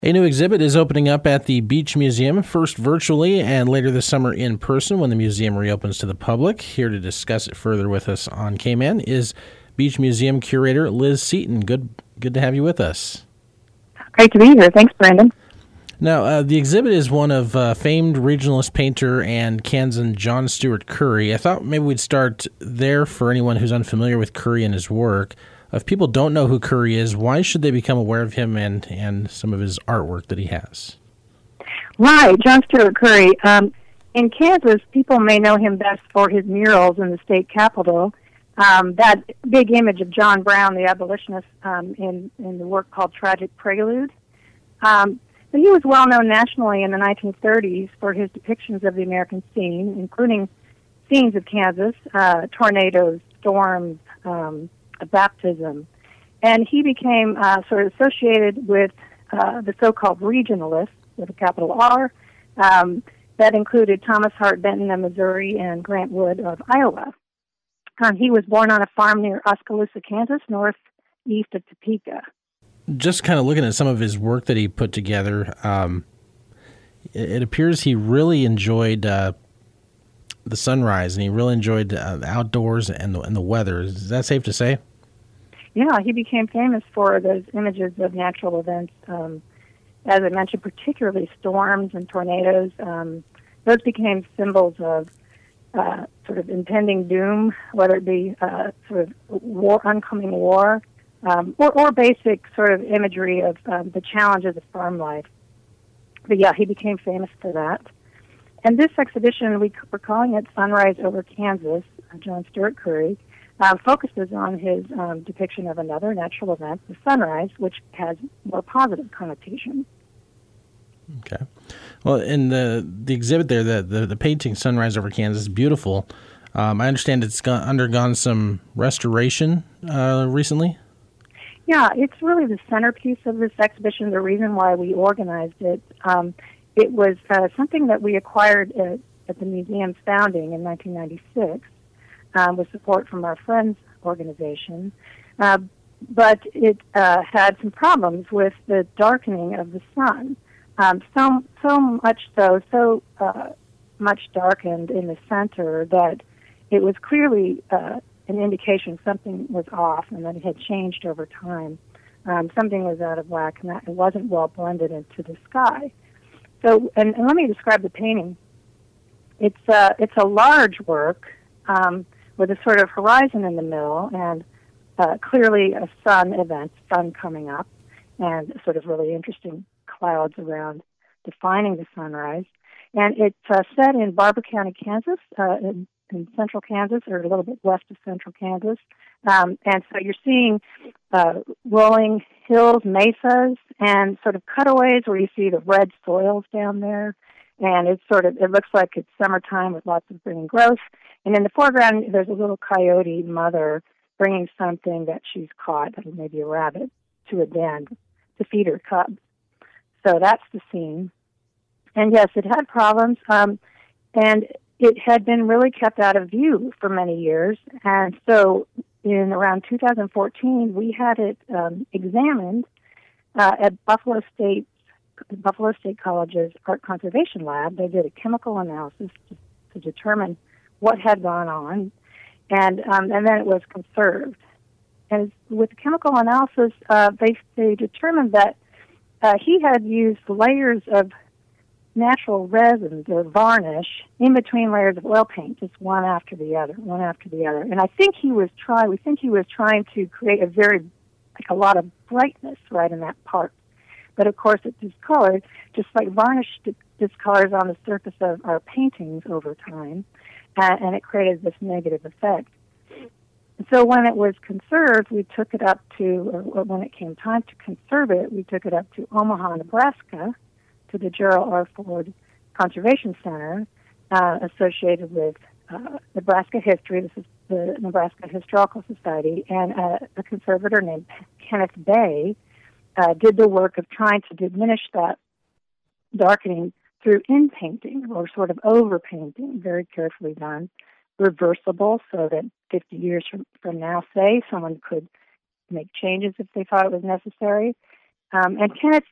A new exhibit is opening up at the Beach Museum, first virtually and later this summer in person when the museum reopens to the public. Here to discuss it further with us on K-Man is Beach Museum curator Liz Seaton. Good to have you with us. Great to be here. Thanks, Brandon. Now, the exhibit is one of famed regionalist painter and Kansan John Steuart Curry. I thought maybe we'd start there for anyone who's unfamiliar with Curry and his work. If people don't know who Curry is, why should they become aware of him and some of his artwork that he has? Right, John Steuart Curry. In Kansas, people may know him best for his murals in the state capitol. That big image of John Brown, the abolitionist, in the work called Tragic Prelude. But he was well known nationally in the 1930s for his depictions of the American scene, including scenes of Kansas, tornadoes, storms, a baptism. And he became sort of associated with the so-called regionalists, with a capital R, that included Thomas Hart Benton of Missouri and Grant Wood of Iowa. He was born on a farm near Oskaloosa, Kansas, northeast of Topeka. Just kind of looking at some of his work that he put together, it appears he really enjoyed the sunrise, and he really enjoyed the outdoors and the weather. Is that safe to say? Yeah, he became famous for those images of natural events. As I mentioned, particularly storms and tornadoes. Those became symbols of sort of impending doom, whether it be sort of oncoming war, or basic sort of imagery of the challenges of farm life. But yeah, he became famous for that. And this exhibition, we're calling it Sunrise over Kansas, John Steuart Curry, focuses on his depiction of another natural event, the sunrise, which has more positive connotation. Okay. Well, in the exhibit there, the painting Sunrise over Kansas is beautiful. I understand it's undergone some restoration recently? Yeah, it's really the centerpiece of this exhibition, the reason why we organized it. It was something that we acquired at the museum's founding in 1996 with support from our Friends organization. But it had some problems with the darkening of the sun. So much darkened in the center that it was clearly an indication something was off and that it had changed over time. Something was out of whack and that it wasn't well blended into the sky. So, and let me describe the painting. It's a large work with a sort of horizon in the middle and clearly a sun coming up, and sort of really interesting clouds around defining the sunrise. And it's set in Barber County, Kansas, in central Kansas, or a little bit west of central Kansas. And so you're seeing rolling hills, mesas, and sort of cutaways where you see the red soils down there. And it looks like it's summertime with lots of green growth. And in the foreground, there's a little coyote mother bringing something that she's caught, maybe a rabbit, to a den to feed her cubs. So that's the scene. And yes, it had problems, and it had been really kept out of view for many years. And so in around 2014, we had it examined at Buffalo State College's Art Conservation Lab. They did a chemical analysis to determine what had gone on, and then it was conserved. And with the chemical analysis, they determined that he had used layers of natural resins or varnish in between layers of oil paint, just one after the other. And I think we think he was trying to create a lot of brightness right in that part. But of course it discolored, just like varnish discolors on the surface of our paintings over time, and it created this negative effect. And so when it was conserved, we took it up or when it came time to conserve it, we took it up to Omaha, Nebraska, to the Gerald R. Ford Conservation Center, associated with Nebraska History. This is the Nebraska Historical Society, and a conservator named Kenneth Bay did the work of trying to diminish that darkening through in-painting, or sort of over-painting, very carefully done, reversible, so that 50 years from now, say, someone could make changes if they thought it was necessary. And Kenneth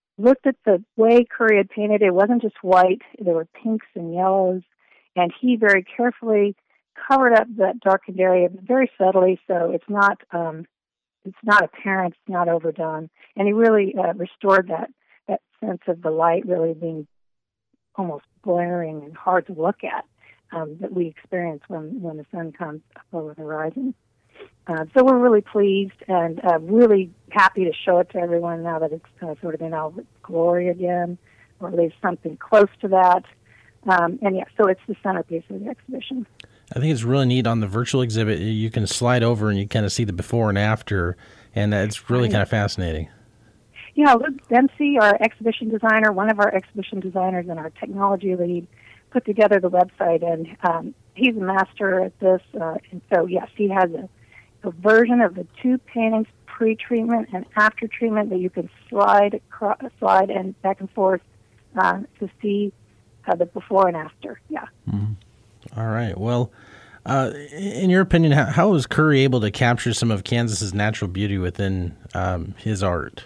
looked at the way Curry had painted. It wasn't just white. There were pinks and yellows. And he very carefully covered up that darkened area very subtly, so it's not apparent, it's not overdone. And he really restored that sense of the light really being almost glaring and hard to look at that we experience when the sun comes up over the horizon. So we're really pleased and really happy to show it to everyone now that it's sort of in all its glory again, or at least something close to that. So it's the centerpiece of the exhibition. I think it's really neat on the virtual exhibit. You can slide over and you kind of see the before and after, and it's really kind of fascinating. Yeah, Luke Dempsey, our exhibition designer, one of our exhibition designers and our technology lead, put together the website, and he's a master at this. And so, yes, he has a version of the two paintings, pre-treatment and after treatment, that you can slide and back and forth to see the before and after. Yeah. Mm-hmm. All right. Well, in your opinion, how was Curry able to capture some of Kansas's natural beauty within his art?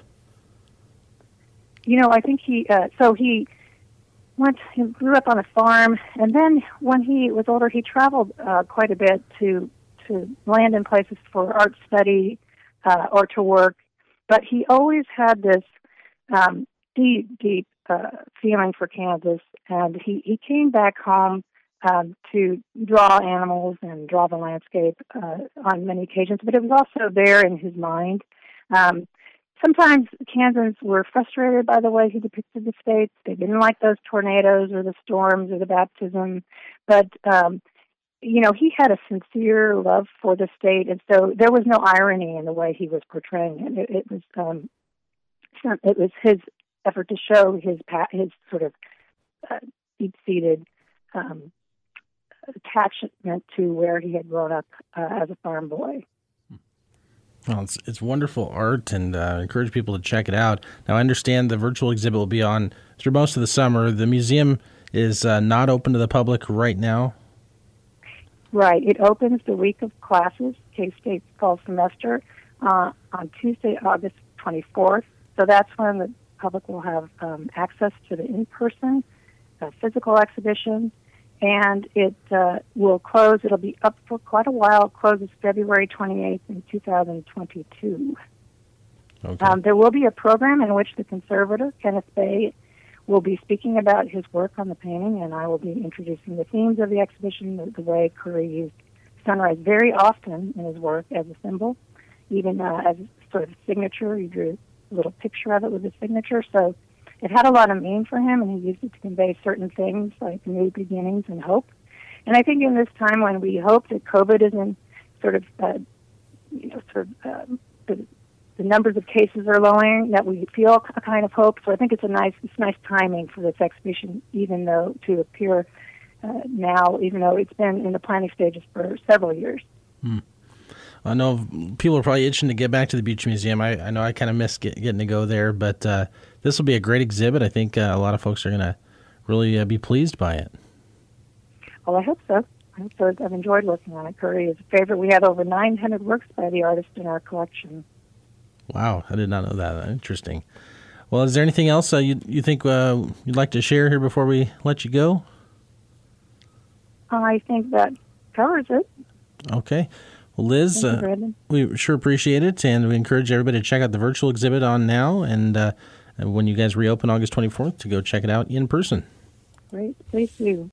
I think he grew up on a farm, and then when he was older, he traveled quite a bit to land in places for art study or to work. But he always had this deep feeling for Kansas, and he came back home to draw animals and draw the landscape on many occasions, but it was also there in his mind. Sometimes Kansans were frustrated by the way he depicted the state. They didn't like those tornadoes or the storms or the baptism, but he had a sincere love for the state, and so there was no irony in the way he was portraying it. It was his effort to show his sort of deep-seated attachment to where he had grown up as a farm boy. Well, it's wonderful art, and I encourage people to check it out. Now, I understand the virtual exhibit will be on through most of the summer. The museum is not open to the public right now. Right. It opens the week of classes, K-State's fall semester, on Tuesday, August 24th. So that's when the public will have access to the in-person physical exhibition. And it will close. It'll be up for quite a while. It closes February 28th in 2022. Okay. There will be a program in which the conservator, Kenneth Bay, will be speaking about his work on the painting, and I will be introducing the themes of the exhibition, the way Curry used sunrise very often in his work as a symbol, even as sort of a signature. He drew a little picture of it with his signature. So it had a lot of meaning for him, and he used it to convey certain things like new beginnings and hope. And I think in this time when we hope that COVID isn't the numbers of cases are lowering, that we feel a kind of hope. So I think it's nice timing for this exhibition, even though to appear now, even though it's been in the planning stages for several years. I know people are probably itching to get back to the Beach Museum. I know I kind of miss getting to go there, but this will be a great exhibit. I think a lot of folks are going to really be pleased by it. Well, I hope so. I've enjoyed working on it. Curry is a favorite. We have over 900 works by the artist in our collection. Wow, I did not know that. Interesting. Well, is there anything else you think you'd like to share here before we let you go? I think that covers it. Okay. Well, Liz, we sure appreciate it, and we encourage everybody to check out the virtual exhibit on now, and when you guys reopen August 24th, to go check it out in person. Great. Please do.